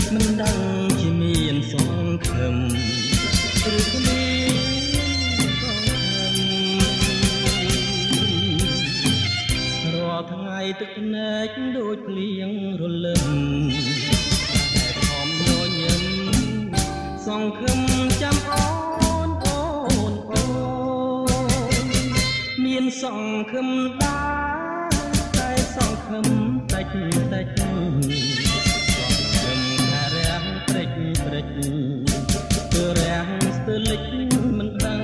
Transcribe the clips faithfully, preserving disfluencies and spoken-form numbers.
មិនដឹងជាមានសង្ឃឹមឬគ្មានសង្ឃឹមរាល់ថ្ងៃទឹកភ្នែកដូចភ្លៀងរលឹមតែខំញញឹមសង្ឃឹមចាំអូនអូនអូនមានសង្ឃឹមដែរតែសង្ឃឹមតិចតិចគឺរាំងស្ទើរលិចមិនដឹង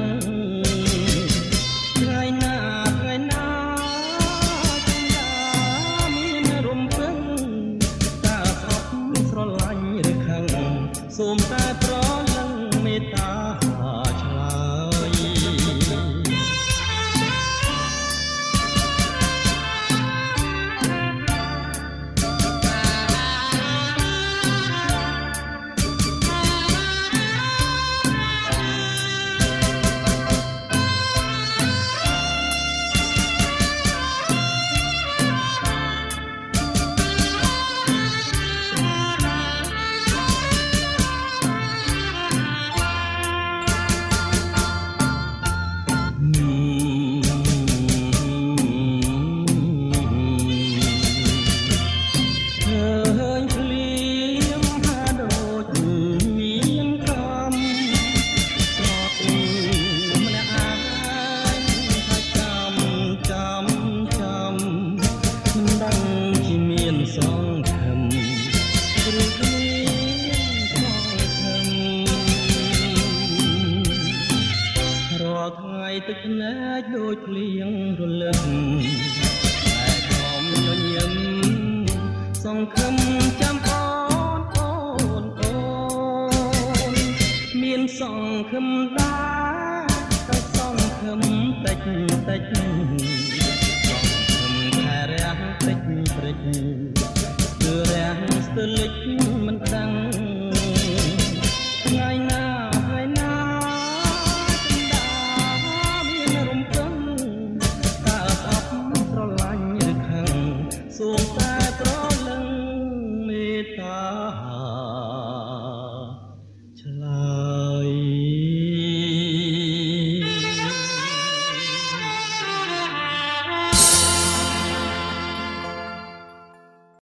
ថ្ងៃណាថ្ងៃណាចំដាមានរំពឹងតើស្អប់ស្រឡាញ់ឬខឹងសូមតែប្រលឹងមេត្តាឆ្លើយទឹកភ្នែកដូចភ្លៀងរលឹមតែខំញញឹមសង្ឃឹមចាំអូនអូនអូនមានសង្ឃឹមដែរតែសង្ឃឹមតិចតិចសង្ឃឹមខែរះតិចព្រិចគឺរះស្ទើរលិចមិនដឹងថ្ងៃណាថ្ងៃណាសូមតែប្រលឹងមេត្តា